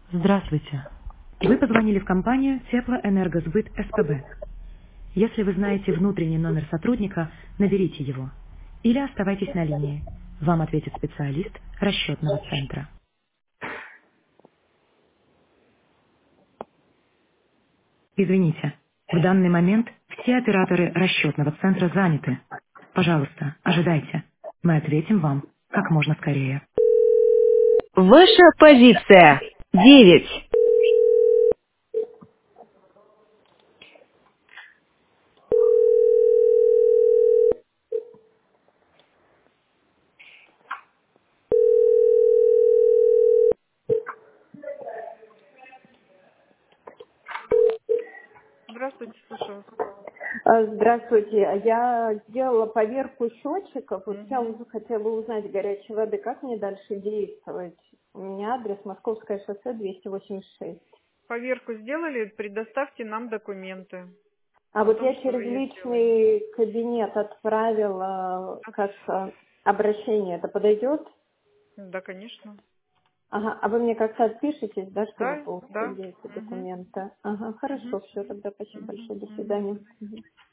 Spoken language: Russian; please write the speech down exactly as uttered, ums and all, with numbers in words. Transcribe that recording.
Здравствуйте. Вы позвонили в компанию Теплоэнергосбыт СПБ. Если вы знаете внутренний номер сотрудника, наберите его. Или оставайтесь на линии. Вам ответит специалист расчетного центра. Извините, в данный момент все операторы расчетного центра заняты. Пожалуйста, ожидайте. Мы ответим вам как можно скорее. Ваша позиция. Девять. Здравствуйте, слушаю вас. А, Здравствуйте. А Я сделала поверку счетчиков. Вот я Мгм. уже хотела узнать горячей воды, как мне дальше действовать. У меня адрес Московское шоссе двести восемьдесят шесть. Поверку сделали, предоставьте нам документы А о вот том, я что вы через ее сделали. личный кабинет отправила От- как а, обращение. Это подойдет? Да, конечно. Ага. А вы мне как-то отпишетесь, да, что вы Да, получили да. эти Мгм. документы? Ага, Мгм. хорошо, все, тогда спасибо Мгм. большое. До Мгм. свидания. Мгм.